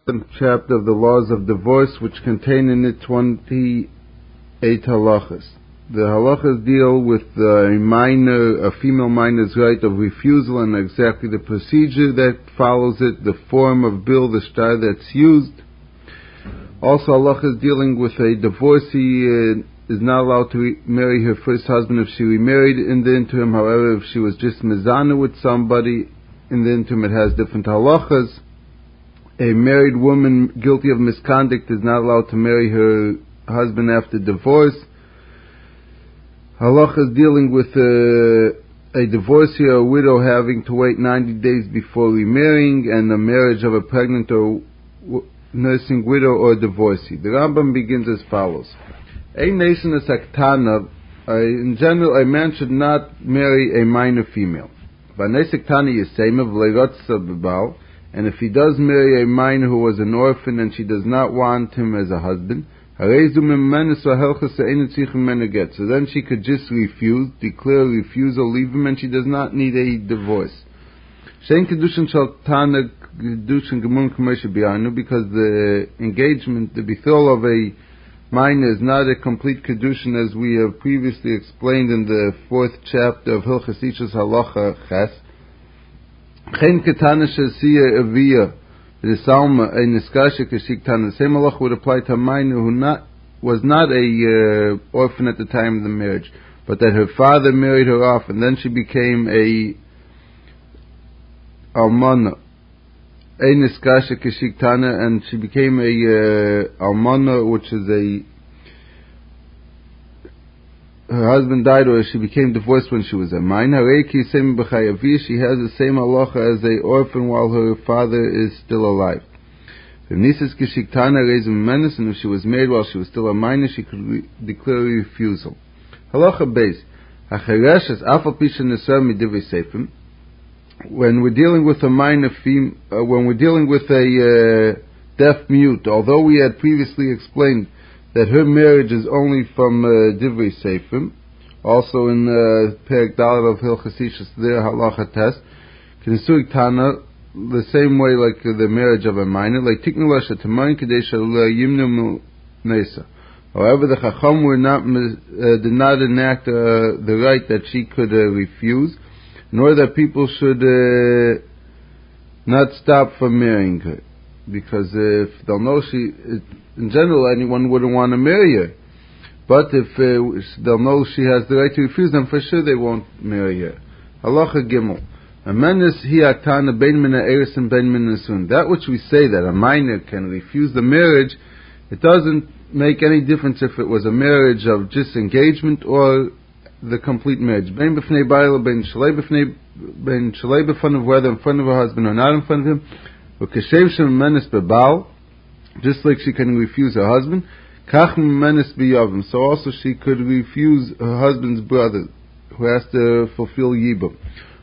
chapter of the laws of divorce, which contain in it 28 halachas. The halachas deal with a female minor's right of refusal and exactly the procedure that follows it, the form of bill, the shtar that's used. Also halachas dealing with a divorcee is not allowed to marry her first husband if she remarried in the interim. However, if she was just mizana with somebody in the interim, it has different halachas. A married woman guilty of misconduct is not allowed to marry her husband after divorce. Halachas dealing with a divorcee or a widow having to wait 90 days before remarrying, and the marriage of a pregnant or nursing widow or divorcee. The Rambam begins as follows. In general, a man should not marry a minor female. And if he does marry a minor who was an orphan and she does not want him as a husband, so then she could just refuse, declare refusal, leave him, and she does not need a divorce. Because the engagement, the bethol of a minor is not a complete kedushin, as we have previously explained in the 4th chapter of Hilchos Ishus Halacha Ches. The Salma a Niskasha Kashiktan, the same halacha would apply to a minor who was not a orphan at the time of the marriage, but that her father married her off, and then she became a almana, a Niskasha Kashiktana, and she became a almana, which is her husband died, or she became divorced when she was a minor. She has the same halacha as a orphan while her father is still alive. And if she was married while she was still a minor, she could declare refusal. Halacha base. When we're dealing with a minor when we're dealing with a deaf mute, although we had previously explained that her marriage is only from Divrei Seifim, also in Perek Dalet of Hilchos Ishus, their halacha test, Kinsurik Tana, the same way like the marriage of a minor, like Tiknu Lasha Tamayin Kadesha Yimnu Nesa. However, the Chacham did not enact the right that she could refuse, nor that people should not stop from marrying her. Because if they'll know in general, anyone wouldn't want to marry her. But if they'll know she has the right to refuse them, for sure they won't marry her. Halacha Gimel. That which we say that a minor can refuse the marriage, it doesn't make any difference if it was a marriage of just engagement or the complete marriage. Whether in front of her husband or not in front of him. Just like she can refuse her husband, so also she could refuse her husband's brother who has to fulfill yibum.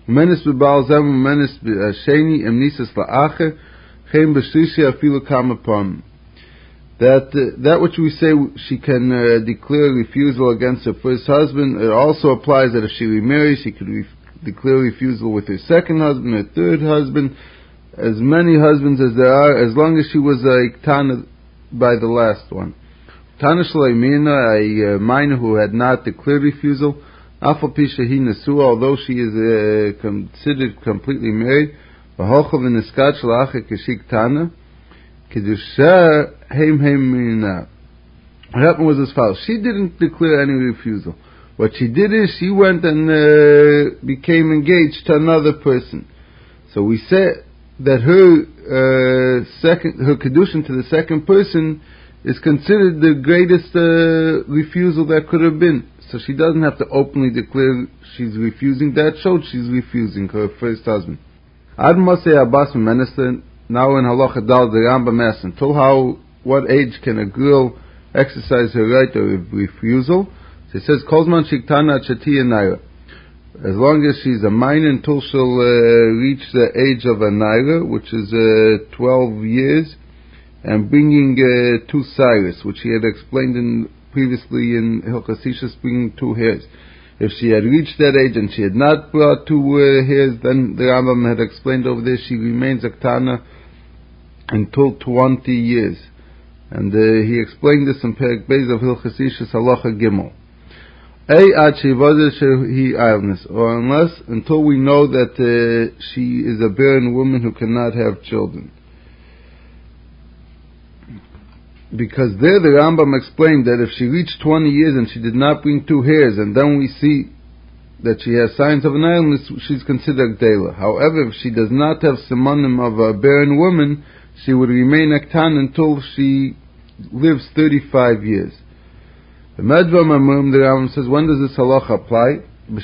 That which we say she can declare refusal against her first husband, it also applies that if she remarries, she could declare refusal with her second husband, her third husband, as many husbands as there are, as long as she was a Tana by the last one. Tana Shalaimina, a minor who had not declared refusal, Afal Pishahi Nesu, although she is considered completely married, Vahochav Niskat Shalach Kashik Tana, Kedusha Heim Mina. What happened was as follows. She didn't declare any refusal. What she did is she went and became engaged to another person. So we say that her kedushin to the second person is considered the greatest refusal that could have been. So she doesn't have to openly declare she's refusing. That showed she's refusing her first husband. Ad Masei Abbas Minister, now in Halacha Dal the Rambam asks, until what age can a girl exercise her right of refusal? So it says, Kolzman Shiktana Chatiya Naira. As long as she's a minor until she'll reach the age of a naira, which is 12 years, and bringing 2 cyrus, which he had explained previously in Hilchos Ishus, bringing 2 hairs. If she had reached that age and she had not brought 2 hairs, then the Rambam had explained over there she remains a ktana until 20 years. And he explained this in Perek Beis of Hilchos Ishus Halacha Gimel. Or unless, until we know that she is a barren woman who cannot have children. Because there the Rambam explained that if she reached 20 years and she did not bring 2 hairs, and then we see that she has signs of an illness, she's considered Gdela. However, if she does not have simanim of a barren woman, she would remain Aktan until she lives 35 years. The Medva Mamurim, the Rambam says, when does this halacha apply?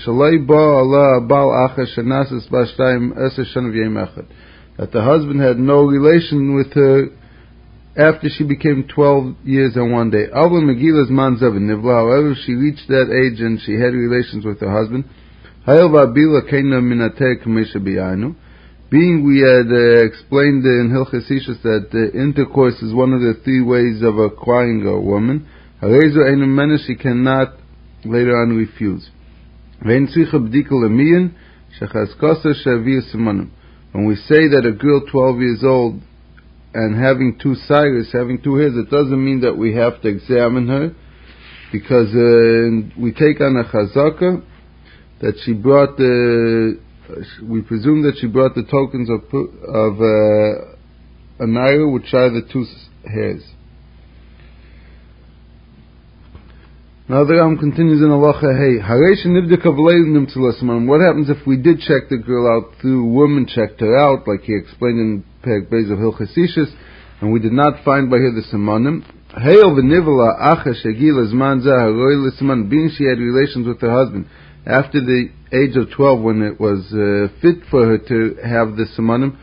That the husband had no relation with her after she became 12 years and 1 day. However, if she reached that age and she had relations with her husband, being we had explained in Hilchos Ishus that intercourse is one of the 3 ways of acquiring a woman, she cannot later on refuse. When we say that a girl 12 years old and having 2 sires, having 2 hairs, it doesn't mean that we have to examine her, because we take on a chazaka that she brought we presume that she brought the tokens of a naira, which are the 2 hairs. Now the Ram continues in halacha hey. What happens if we did check the girl out through woman checked her out, like he explained in Perek Beis of Hilchos Ishus, and we did not find by her the simanim? Being she had relations with her husband after the age of 12, when it was fit for her to have the simanim,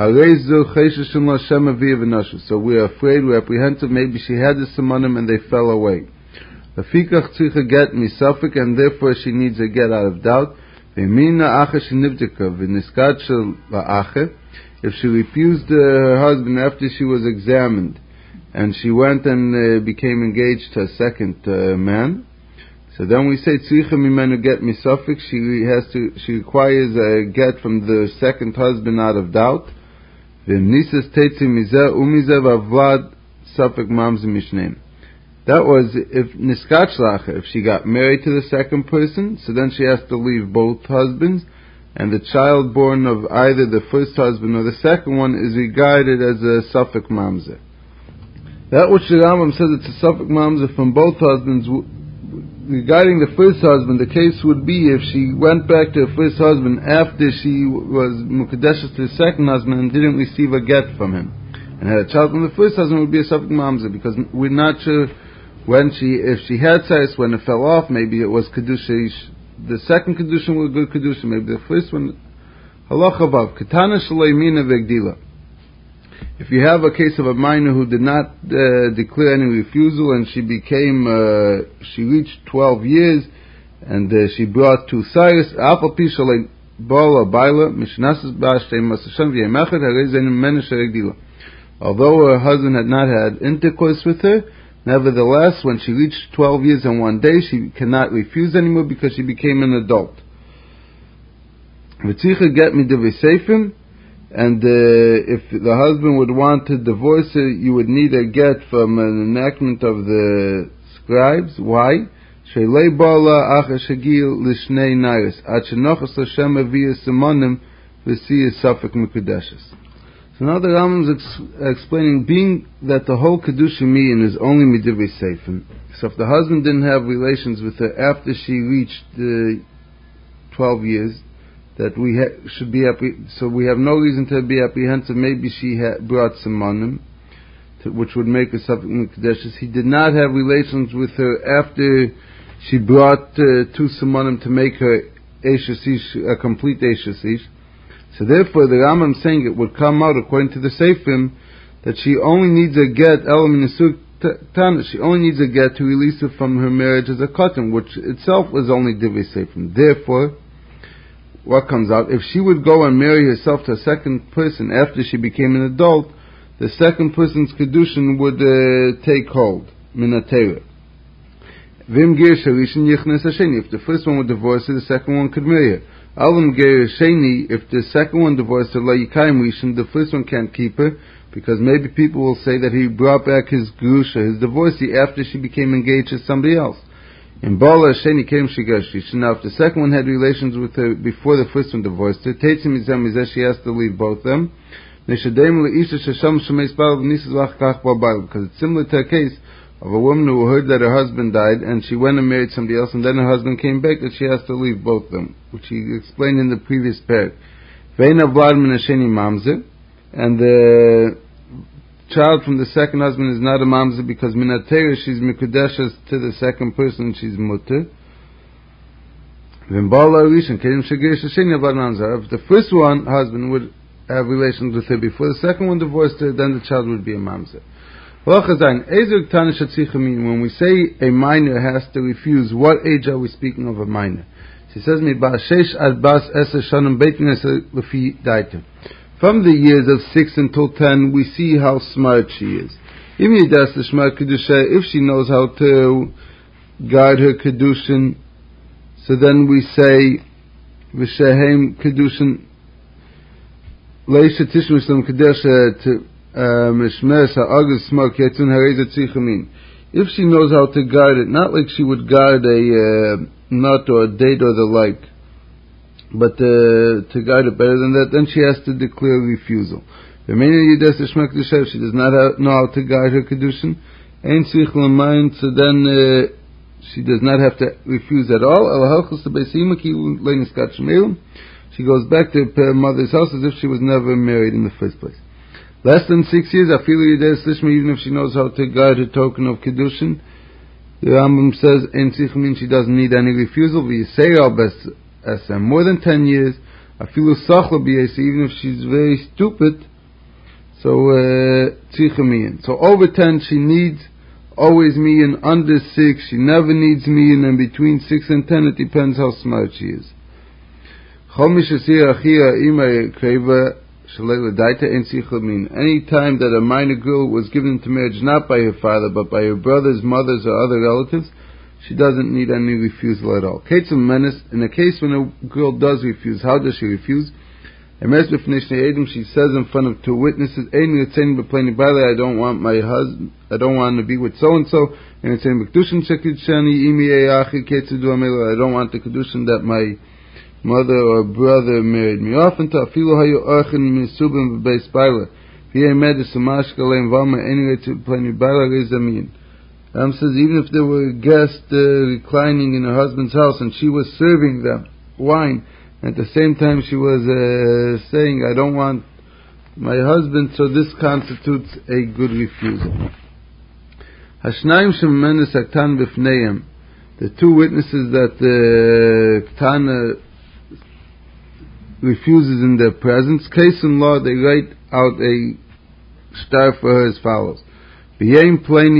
so we are afraid, we're apprehensive, maybe she had the simanim and they fell away. And therefore she needs a get out of doubt. If she refused her husband after she was examined, and she went and became engaged to a second man, so then we say tzricha mimenu get misafik. She requires a get from the second husband out of doubt. That was if niskach lacha, if she got married to the second person, so then she has to leave both husbands, and the child born of either the first husband or the second one is regarded as a safek mamzer. That which the Rambam says it's a safek mamzer from both husbands. Regarding the first husband, the case would be if she went back to her first husband after she was mukadeshes to the second husband and didn't receive a get from him, and had a child from the first husband, would be a safek mamzer, because we're not sure if she had sex, when it fell off, maybe it was kedusha. The second kedusha was good kedusha. Maybe the first one, halacha vav katana shaleimina vegdila. If you have a case of a minor who did not declare any refusal, and she reached 12 years, and she brought 2 sires, alpha pi shalei bala baila mishnasas ba'ashtei masashan v'yemachet harezen menish regdila. Although her husband had not had intercourse with her, nevertheless, when she reached 12 years and 1 day, she cannot refuse anymore because she became an adult. And if the husband would want to divorce her, you would need a get from an enactment of the scribes. Why? So now the Rambam is explaining, being that the whole Kedusha Miyin is only Midivrei Seifim, so if the husband didn't have relations with her after she reached 12 years, that we should be so we have no reason to be apprehensive. Maybe she brought simanim, which would make her Safek Mikdeshes. He did not have relations with her after she brought 2 simanim to make her a complete Eishes Ish. So therefore, the Rambam is saying it would come out, according to the Seifim, that she only needs a get, she only needs a get to release her from her marriage as a katan, which itself was only Divrei Seifim. Therefore, what comes out, if she would go and marry herself to a second person after she became an adult, the second person's kedushin would take hold, minatera. If the first one would divorce her, the second one could marry her. Alam Ger Sheni, if the second one divorced her, La Yikayim Rishon, the first one can't keep her, because maybe people will say that he brought back his Grusha, his divorcee, after she became engaged to somebody else. In Bala Sheni came Shigash. Now, if the second one had relations with her before the first one divorced her, Teitzim Izem Izeh, she has to leave both them. Because it's similar to a case of a woman who heard that her husband died and she went and married somebody else, and then her husband came back, that she has to leave both of them, which he explained in the previous parak. And the child from the second husband is not a mamzer because minatera, she's mikudeshes to the second person, she's mutter. If the first one husband would have relations with her before the second one divorced her, then the child would be a mamzer. When we say a minor has to refuse, what age are we speaking of a minor? She says, from the years of 6 until 10, we see how smart she is. If she knows how to guard her kedushin, so then we say, V'shehem kedushin, Leisha tishmishlam kedesha to mishmeres ha'agos smar ketzun hareza tzichamin. If she knows how to guard it, not like she would guard a nut or a date or the like, but to guard it better than that, then she has to declare refusal. If she does not know how to guard her kedushin, so then she does not have to refuse at all. She goes back to her mother's house as if she was never married in the first place. Less than 6 years, even if she knows how to guard her token of kedushin, the Rambam says, she doesn't need any refusal. More than 10 years, even if she's very stupid, so over 10 she needs always miyan. Under 6 she never needs miyan, and between 6 and 10 it depends how smart she is. Any time that a minor girl was given into marriage not by her father but by her brothers, mothers, or other relatives, she doesn't need any refusal at all. In a case when a girl does refuse, how does she refuse? She says in front of 2 witnesses, I don't want my husband, I don't want to be with so and so, and I don't want the kedushin that my mother or brother married me off into. Says even if there were guests reclining in her husband's house and she was serving them wine, and at the same time she was saying, I don't want my husband, so this constitutes a good refusal. The 2 witnesses that the Ktana refuses in their presence, case in law, they write out a star for her as follows. On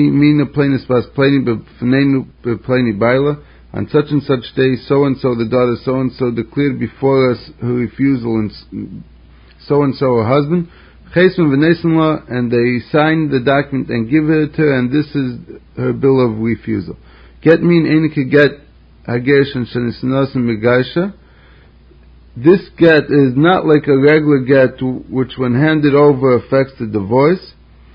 such and such day, so and so, the daughter so and so declared before us her refusal, and so her husband, and they sign the document and give it to her, and this is her bill of refusal. Get mean enika get hagesh and shenisnasim megaisha. This get is not like a regular get, which when handed over affects the divorce.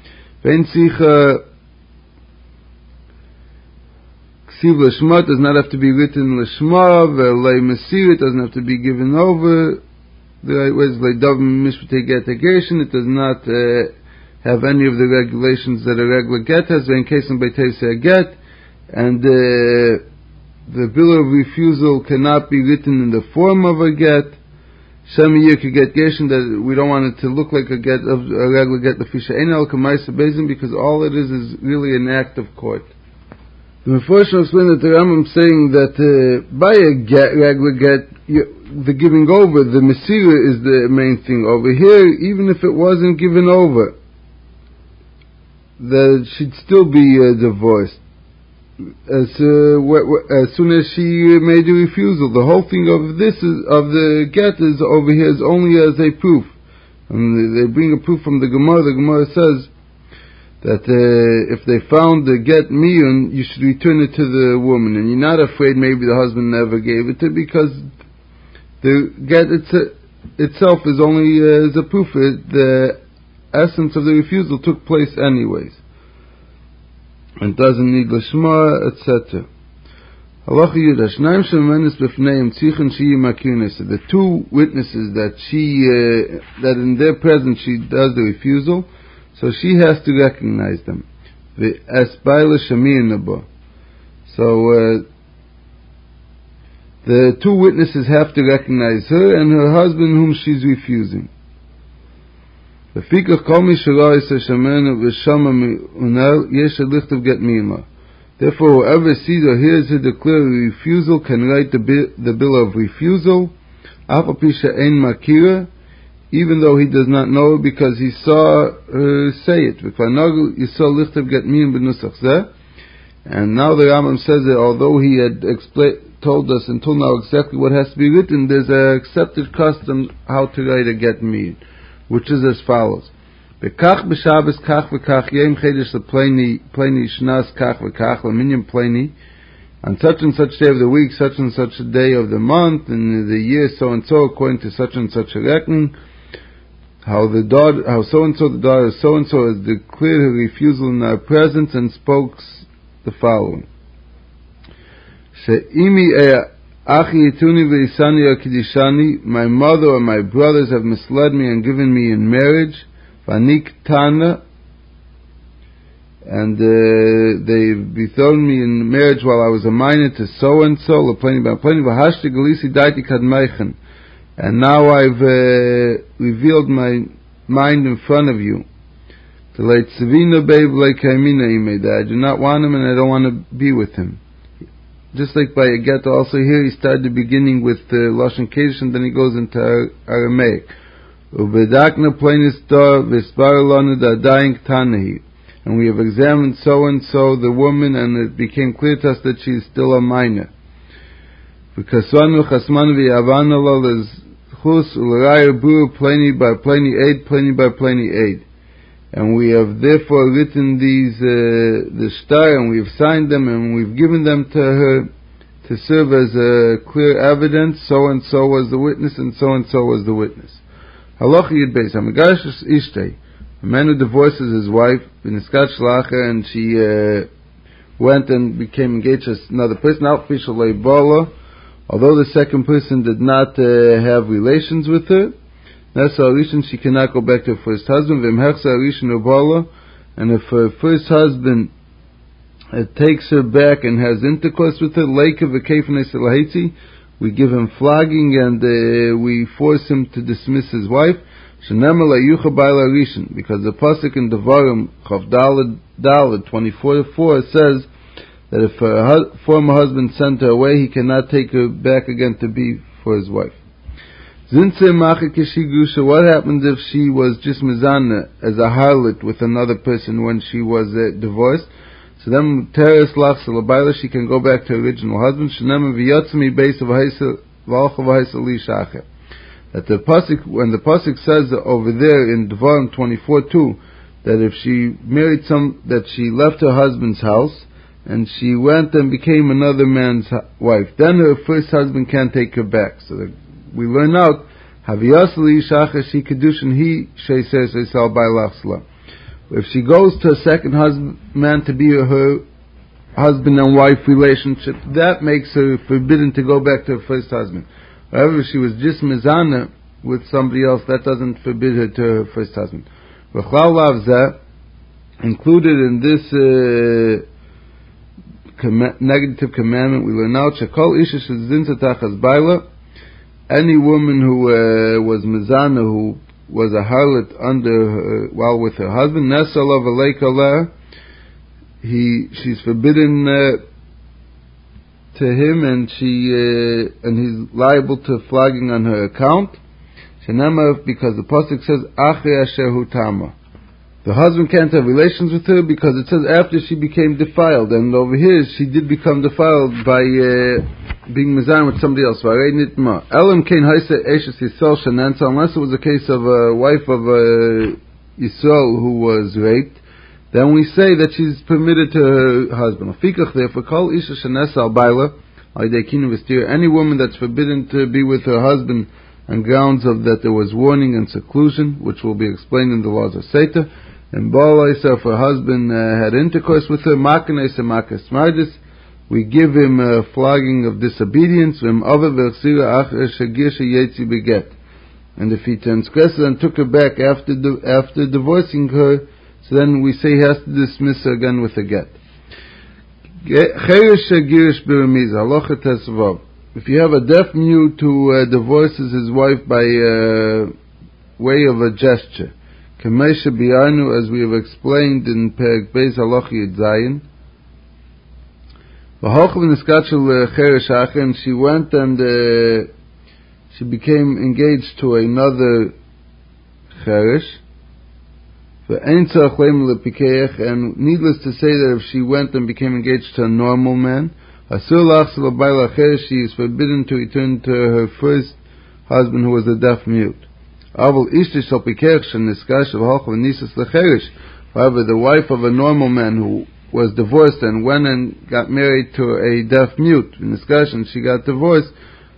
Ksiv l'shma does not have to be written l'shma, v'lei mesir, it doesn't have to be given over. The right way is leidav mishpatei get hagershin, it does not have any of the regulations that a regular get has. In case of beitei get, and the bill of refusal cannot be written in the form of a get. Shemiyir could get geshin, that we don't want it to look like a get of a regular get lefisha enel kamaisa bezin, because all it is really an act of court. The Mefarshim explained that the Rambam saying that by a get, regular get, the giving over, the mesira is the main thing. Over here, even if it wasn't given over, that she'd still be divorced as soon as she made a refusal. The whole thing of this is, of the get is over here is only as a proof. And they bring a proof from the Gemara. The Gemara says that if they found the get miyun, you should return it to the woman, and you're not afraid maybe the husband never gave it to, because the get itself is only is a proof that the essence of the refusal took place anyways, and doesn't need lishma, etc. Halacha Yudah, Shnaim shemenes b'fneim tzichen sheyi makirnes. The two witnesses that that in their presence she does the refusal, so she has to recognize them. V'es baila shamir nabo. So the two witnesses have to recognize her and her husband whom she's refusing. Therefore, whoever sees or hears her declare a refusal can write the bill of refusal, even though he does not know her, because he saw her say it. And now the Rambam says that although he had told us until now exactly what has to be written, there's an accepted custom how to write a get miyud, which is as follows. Bekach b'Shabbos kach v'kach yom chedesh lepleni shnas kach v'kach l'minyan pleni, on such and such day of the week, such and such a day of the month, and the year so and so, according to such and such a reckoning, how so and so the daughter of so and so has declared her refusal in our presence and spoke the following: She'imi achi ituni v'isani akidishani, my mother or my brothers have misled me and given me in marriage, v'anik tana, and they betrothed me in marriage while I was a minor to so and so, l'pleni b'pleni v'hashti galisi daiti kadmeichen, and now I've revealed my mind in front of you. That I do not want him and I don't want to be with him. Just like by a get, also here he started the beginning with Lashon Kodesh and then he goes into Aramaic. And we have examined so and so the woman, and it became clear to us that she is still a minor. Because and we have therefore written these the shtar, and we have signed them, and we've given them to her to serve as a clear evidence. So and so was the witness, and so was the witness. Halacha Yud Beis, Hamigash Ishtei, a man who divorces his wife, B'niskat Shlacha, and she went and became engaged to another person, although the second person did not have relations with her. She cannot go back to her first husband. And if her first husband takes her back and has intercourse with her, we give him flogging and we force him to dismiss his wife. Because the pasuk in Devarim Chav Daled 24:4 says that if her former husband sent her away, he cannot take her back again to be for his wife. What happens if she was just mizana as a harlot with another person when she was divorced? So then teres lach salabayla, she can go back to her original husband. That the pasuk, when the pasuk says over there in Devarim 24:2, that if she married that she left her husband's house and she went and became another man's wife, then her first husband can't take her back. So we learn out, if she goes to a second husband to be her husband and wife relationship, that makes her forbidden to go back to her first husband. However, if she was just mizana with somebody else, that doesn't forbid her to her first husband. Included in this negative commandment, we learn out, any woman who was mizana, who was a harlot while with her husband, she's forbidden to him, and he's liable to flogging on her account. Because the pasuk says, Achei asher hu tama. The husband can't have relations with her because it says after she became defiled, and over here she did become defiled by being mizan with somebody else. Unless it was a case of a wife of Yisrael who was raped, then we say that she's permitted to her husband. Therefore, Any woman that's forbidden to be with her husband on grounds of that there was warning and seclusion, which will be explained in the laws of Seta, and Balaisa, if her husband had intercourse with her, we give him a flogging of disobedience, and if he transgressed and took her back after divorcing her, so then we say he has to dismiss her again with a get. If you have a deaf mute who divorces his wife by way of a gesture, as we have explained in Perek Beis Halacha Yud Zayin, and she went and she became engaged to another cheresh, and needless to say that if she went and became engaged to a normal man, she is forbidden to return to her first husband who was a deaf mute. However, the wife of a normal man who was divorced and went and got married to a deaf mute, in discussion she got divorced,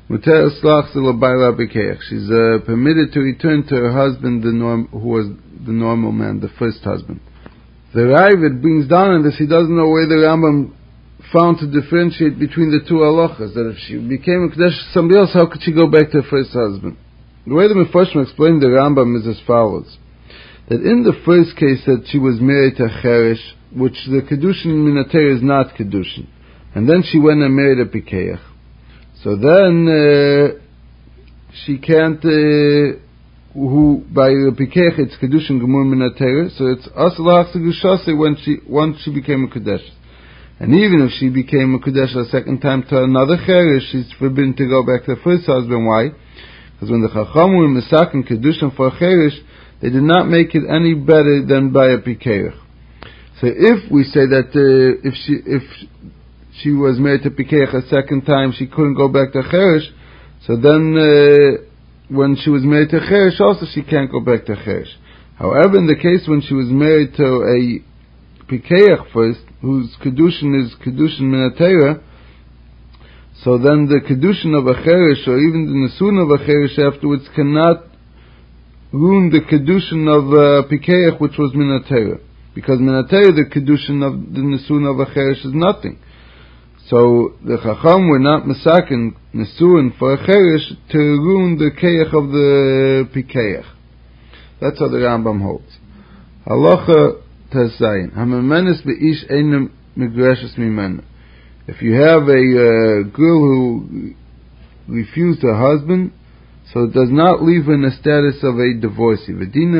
she's permitted to return to her husband, who was the normal man, the first husband. The Ravid brings down in this, he doesn't know where the Rambam found to differentiate between the two halachas, that if she became a Kodesh to somebody else, how could she go back to her first husband? The way the Mefarshim explained the Rambam is as follows, that in the first case that she was married to Cheresh, which the Kedushin Minater is not Kedushin, and then she went and married a Pikeach, so then she can't, who by the Pikeach it's Kedushin Gemur Minater, so it's Asalach Segushase once she became a Kodesh. And even if she became a Kodesh a second time to another Cheresh, she's forbidden to go back to her first husband. Why? Because when the Chacham were Mesakin Kedushin for a Cheresh, they did not make it any better than by a Pikeach. So if we say that if she was married to Pikeach a second time, she couldn't go back to Cheresh, so then when she was married to Cheresh also she can't go back to Cheresh. However, in the case when she was married to a Pikeach first, whose Kedushin is Kedushin Minatera, so then the Kedushin of a Cheresh, or even the Nesun of a Cheresh afterwards, cannot ruin the Kedushin of a Pikeach which was Minatera. Because Minatera, the Kedushin of the Nesun of a Cheresh is nothing. So the Chacham were not Mesakin Nesun for a Cheresh to ruin the Keach of the Pikeach. That's how the Rambam holds. Halacha Tazayin. Hamamenes be'ish einem migreshes mimena. If you have a girl who refused her husband, so it does not leave her in the status of a divorcee.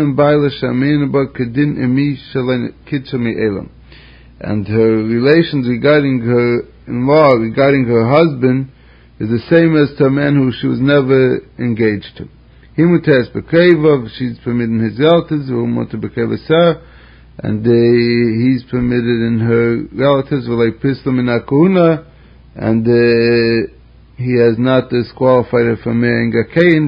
And her relations regarding her in-law, regarding her husband, is the same as to a man who she was never engaged to. She's permitted in his relatives, and he's permitted in her relatives, and he has not disqualified her from marrying a Kain,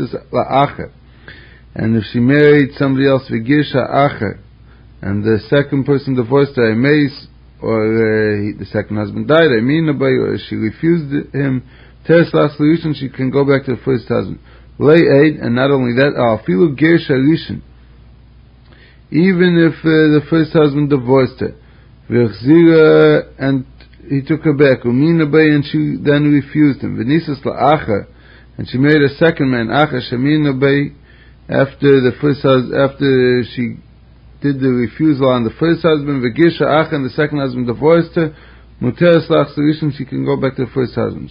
and if she married somebody else, and the second person divorced her, or the second husband died, or she refused him, she can go back to the first husband. And not only that, even if the first husband divorced her, and he took her back, and she then refused him, and she married a second man, after she did the refusal on the first husband, and the second husband divorced her, she can go back to the first husband.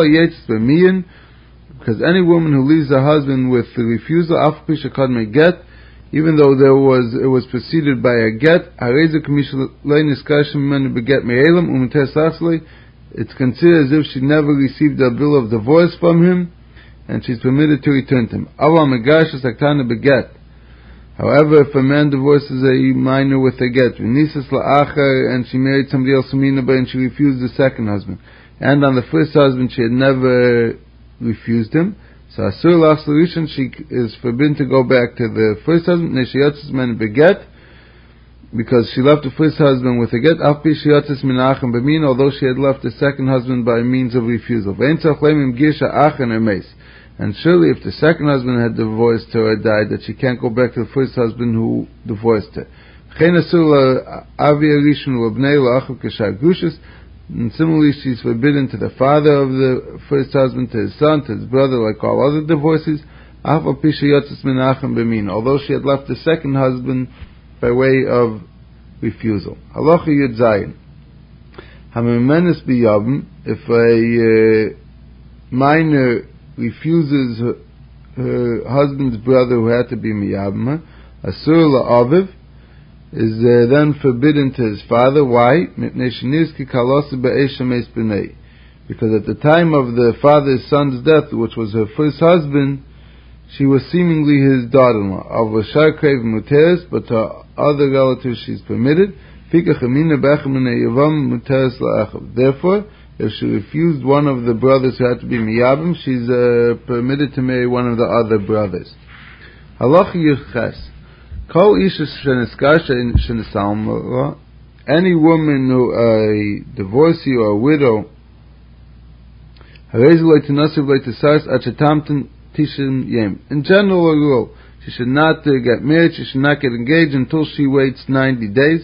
Because any woman who leaves her husband with the refusal, even though it was preceded by a get, it's considered as if she never received a bill of divorce from him, and she's permitted to return to him. However, if a man divorces a minor with a get, and she married somebody else, and she refused the second husband, and on the first husband she had never refused him, so Asur Lach Solution, she is forbidden to go back to the first husband, because she left the first husband with a get, although she had left the second husband by means of refusal. And surely if the second husband had divorced her or died, that she can't go back to the first husband who divorced her. And similarly, she's forbidden to the father of the first husband, to his son, to his brother, like all other divorces, although she had left the second husband by way of refusal. Halacha Yud Zayin. Hamimenes biyavim, if a minor refuses her husband's brother who had to be miyavim, asur la'aviv, is then forbidden to his father. Why? Because at the time of the father's son's death, which was her first husband, she was seemingly his daughter-in-law. But to other relatives she's permitted. Therefore, if she refused one of the brothers who had to be miyabim, she's permitted to marry one of the other brothers. Halacha Yudches. Any woman who a divorcee or a widow, in general, a rule, she should not get married, she should not get engaged until she waits 90 days.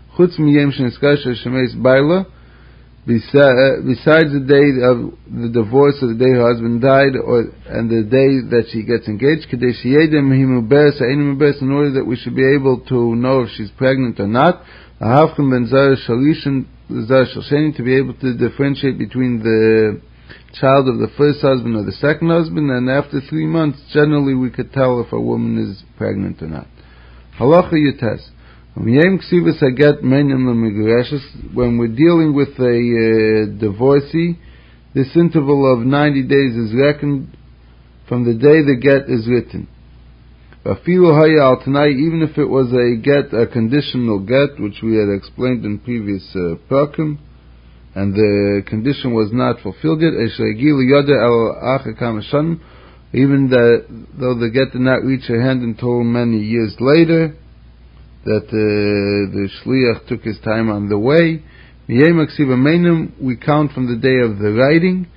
Besides the day of the divorce, or the day her husband died, and the day that she gets engaged, in order that we should be able to know if she's pregnant or not, to be able to differentiate between the child of the first husband or the second husband, and after 3 months, generally we could tell if a woman is pregnant or not. Halacha Yutes. When we're dealing with a divorcee, this interval of 90 days is reckoned from the day the get is written. Even if it was a get, a conditional get, which we had explained in previous parakim, and the condition was not fulfilled yet, even though the get did not reach her hand until many years later, that the shliach took his time on the way. We count from the day of the writing,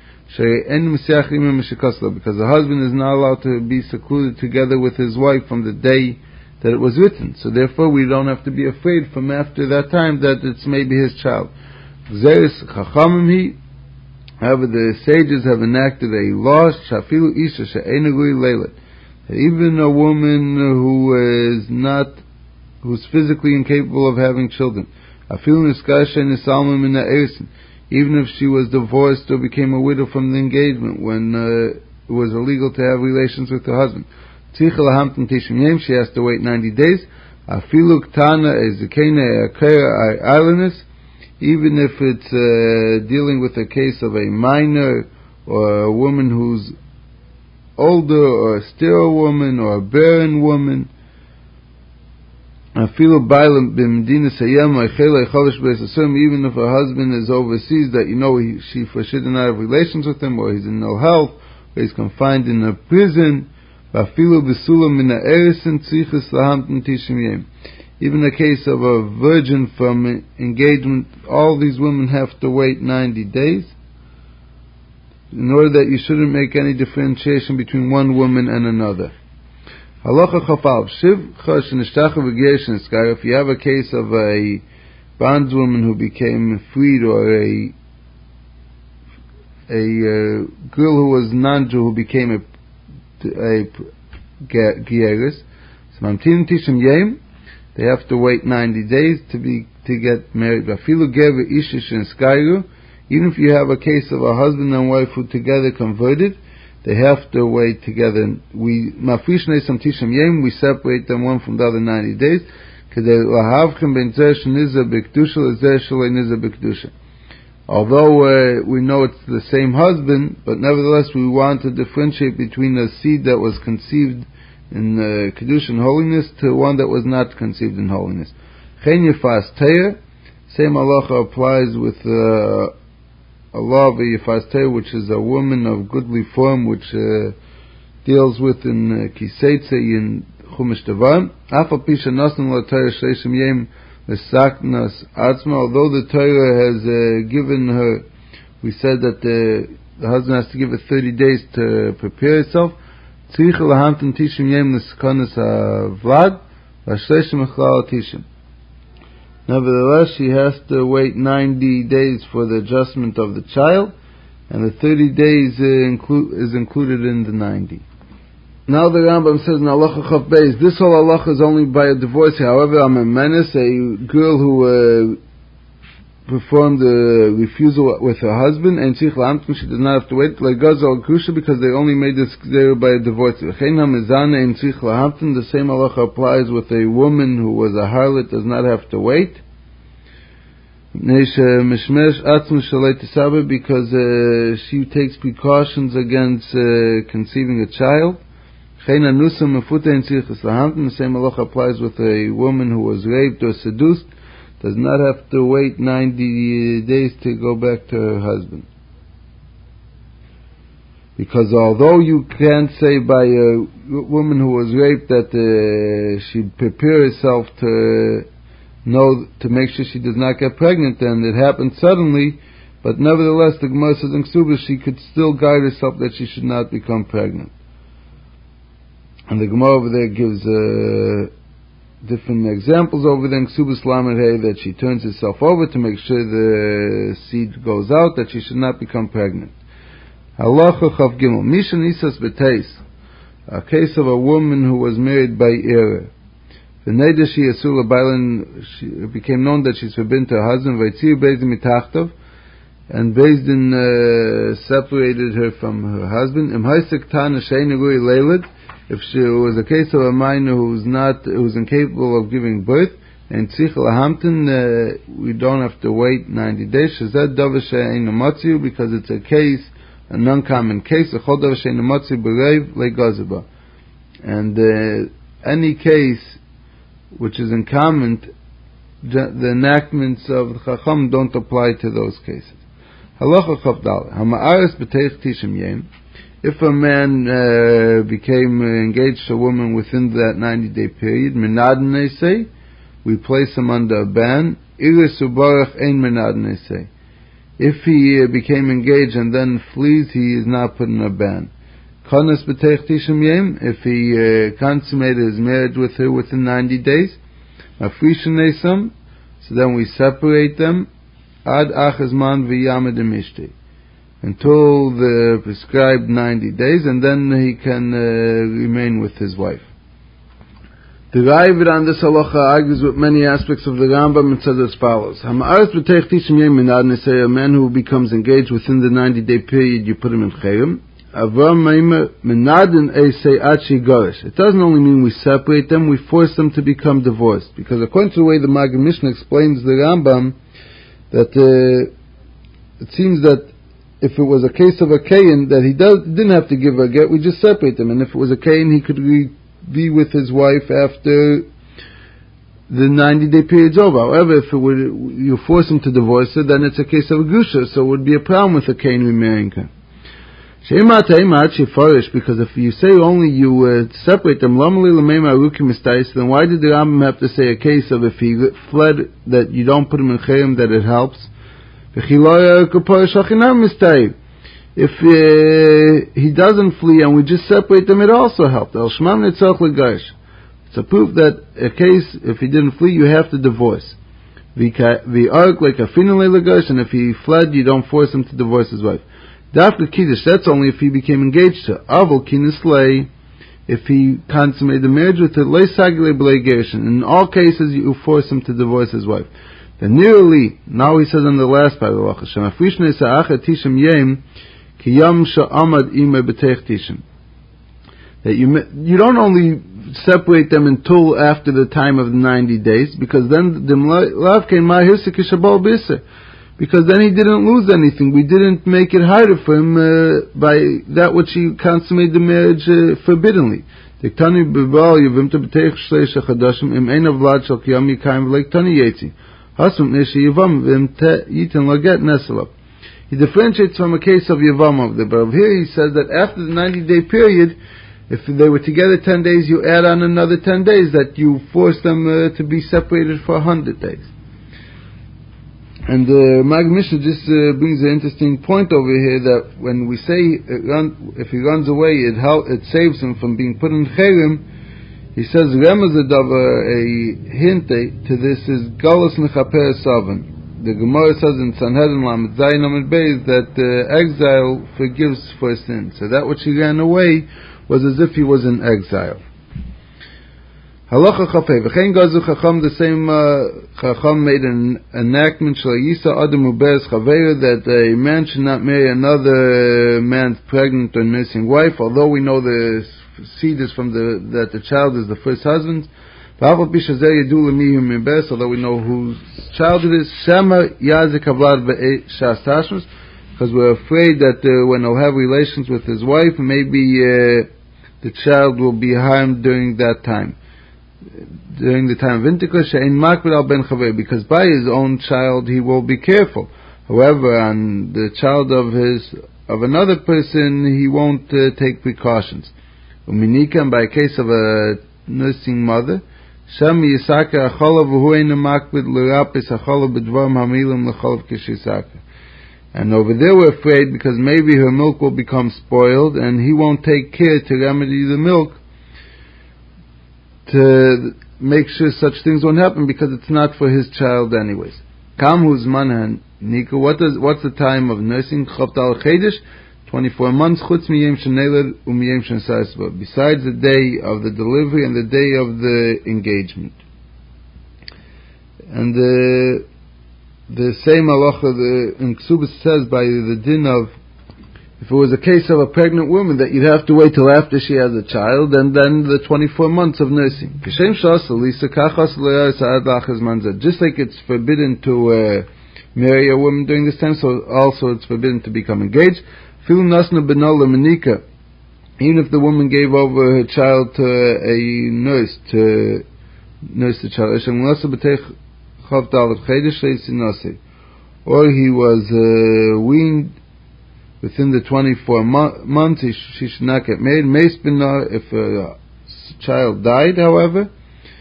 because the husband is not allowed to be secluded together with his wife from the day that it was written. So therefore we don't have to be afraid from after that time that it's maybe his child. However, the sages have enacted a law, that even a woman who's physically incapable of having children, even if she was divorced or became a widow from the engagement when it was illegal to have relations with her husband, she has to wait 90 days. Even if it's dealing with a case of a minor, or a woman who's older, or a sterile woman, or a barren woman, even if her husband is overseas, that she shouldn't have relations with him, or he's in no health, or he's confined in a prison. Even the case of a virgin from engagement, all these women have to wait 90 days, in order that you shouldn't make any differentiation between one woman and another. Halacha Chafal. If you have a case of a bondswoman who became freed, or a girl who was non-Jew who became a Gieris, they have to wait 90 days to get married. Even if you have a case of a husband and wife who together converted, they have to wait together. We separate them one from the other 90 days. Although we know it's the same husband, but nevertheless we want to differentiate between a seed that was conceived in Kedusha and holiness to one that was not conceived in holiness. Same halacha applies with a law of a Yifas Teir, which is a woman of goodly form, which deals with in Kiseitze in Chumash Devarim. Lesaknas Atzma, although the Torah has given her, we said that the husband has to give it 30 days to prepare himself. Tzricha lahamtin tishim yem l'sakanas vlad, v'ashleshim echlal tishim. Nevertheless, she has to wait 90 days for the adjustment of the child, and the 30 days is included in the 90. Now the Rambam says in Halacha Chaf Beis, this whole halacha is only by a divorcee. However, a menace, a girl who performed a refusal with her husband, and she does not have to wait like Gaza or Kusha, because they only made this clear by a divorcee. The same halacha applies with a woman who was a harlot, does not have to wait, because she takes precautions against conceiving a child. The same halacha applies with a woman who was raped or seduced, does not have to wait 90 days to go back to her husband. Because although you can't say by a woman who was raped that she'd prepare herself to make sure she does not get pregnant, and it happened suddenly, but nevertheless the Gemara says in Ksubas she could still guide herself that she should not become pregnant. And the Gemara over there gives different examples over there in Ksubas Lamed Hey, that she turns herself over to make sure the seed goes out, that she should not become pregnant. Halacha Chav Gimel, Misha Nisas B'Teis, a case of a woman who was married by error. V'neidah she asula bailan, it became known that she's forbidden to her husband. V'yitzir Beis Din mitachtav, and Beis Din separated her from her husband. Im haisek tana she'ein rui leilad, if she was a case of a minor who's incapable of giving birth, and tzich lahamtin, we don't have to wait 90 days. Shezed davar she'ein matziu, because it's a case, a non-common case. Echol davar she'ein matziu b'reiv le'gazeba, and any case which is uncommon, the enactments of the Chacham don't apply to those cases. Halacha Chav Daled, Hama'aris b'teich tishim yem, if a man became engaged to a woman within that 90-day period, menadin they say, we place him under a ban. Iris ubarach ein menadin they say. If he became engaged and then flees, he is not put in a ban. Kanas b'teich tishim yem, if he consummated his marriage with her within 90 days, afrishin nesam, so then we separate them, ad achazman v'yamed emishte, until the prescribed 90 days, and then he can remain with his wife. The Ravid on this halacha argues with many aspects of the Rambam and says as follows: Hama'aris b'teich tishim yem menadin say, a man who becomes engaged within the 90-day period, you put him in chayim. Avram Maimer menadin say achi garish. It doesn't only mean we separate them, we force them to become divorced. Because according to the way the Maggid Mishnah explains the Rambam, that it seems that if it was a case of a Kayin, that he didn't have to give a get, we just separate them. And if it was a Kayin, he could be with his wife after the 90-day period's over. However, if you force him to divorce her, then it's a case of a Gusha, so it would be a problem with a Kayin remarrying her. Because if you say only you separate them, then why did the Rambam have to say a case of if he fled, that you don't put him in chayim, that it helps? If he doesn't flee and we just separate them, it also helped. It's a proof that a case, if he didn't flee, you have to divorce. And if he fled, you don't force him to divorce his wife. Dafka Kiddush, that's only if he became engaged to. Avol Kinis, if he consummated the marriage with her, Lei Sagile B'lei Gershon. In all cases, you force him to divorce his wife. Then nearly, now he says in the last part of the Lacha, Shemafrishne Sa'acha Tishim Yem, Ki Yam Sha'amad Ime B'teich Tishim. That you don't only separate them until after the time of the 90 days, because then the Lav came Ma'ahirse Kishabal B'isser. Because then he didn't lose anything. We didn't make it harder for him by that which he consummated the marriage forbiddenly. He differentiates from a case of Yavam of the, but here he says that after the 90-day period, If they were together 10 days, you add on another 10 days that you force them to be separated for 100 days. And Mag Mishnah just brings an interesting point over here, that when we say if he runs away, it saves him from being put in Cherem. He says Remez a hint to this is Galus Nechaper Savan. The Gemara says in Sanhedrin Lamed Zayin Amud Beis that exile forgives for sin. So that which he ran away was as if he was in exile. Halacha Chafei V'chein Gazu Chacham, the same Chacham made an enactment Shlayisa Adam Uberes Chaveira, that a man should not marry another man's pregnant or nursing wife, although we know the seed is from that the child is the first husband's. Although we know whose child it is, Shema Yazik Avlad Be'eshas Tashmas, because we're afraid that when he'll have relations with his wife, maybe the child will be harmed during that time, during the time of Intikah. She'ein Makbid al Ben Chaver, because by his own child he will be careful. However, on the child of another person, he won't take precautions. Uminika, and by a case of a nursing mother, Sham Yisaka Acholav Hueina Makbid Lurapis Acholav B'dvarim Hamilim L'cholav Kishisaka. And over there we're afraid because maybe her milk will become spoiled and he won't take care to remedy the milk, to make sure such things won't happen, because it's not for his child anyways. Kam Huzman Nika, what's the time of nursing? Chavtal Chedesh, 24 months, chutz miyem sheneled umiyem shensasba, besides the day of the delivery and the day of the engagement. And the same halacha in Ksubas says by the din of, if it was a case of a pregnant woman, that you'd have to wait till after she has a child, and then the 24 months of nursing. Just like it's forbidden to marry a woman during this time, so also it's forbidden to become engaged. Even if the woman gave over her child to a nurse to nurse the child, or he was weaned within the 24 months, she should not get married. If a child died, however,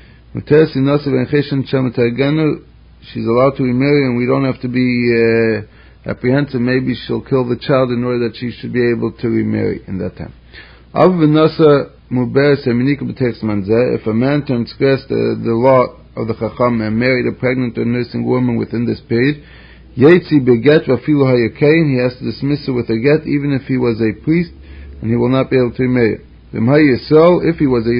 she's allowed to remarry, and we don't have to be apprehensive. Maybe she'll kill the child in order that she should be able to remarry in that time. If a man transgressed the law of the Chacham and married a pregnant or nursing woman within this period, he has to dismiss her with a get, even if he was a priest, and he will not be able to remarry her. If he was a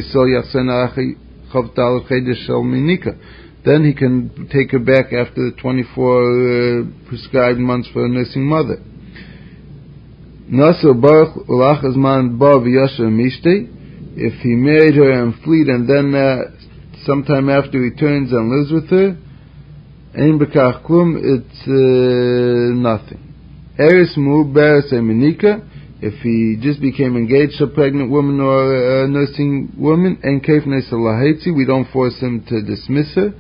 Yisrael, then he can take her back after the 24 prescribed months for a nursing mother. If he married her and fled, and then sometime after he returns and lives with her, it's nothing. If he just became engaged to a pregnant woman or a nursing woman, we don't force him to dismiss her.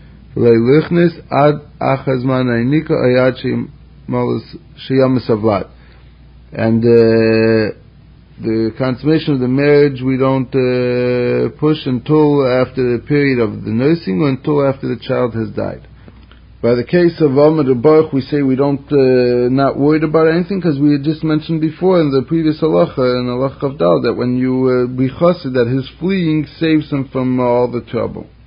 And the consummation of the marriage we don't push until after the period of the nursing, or until after the child has died. By the case of Amud Baruch, we say we don't not worried about anything, because we had just mentioned before in the previous halacha, in halacha Chavdal, that when you be chassid, that his fleeing saves him from all the trouble.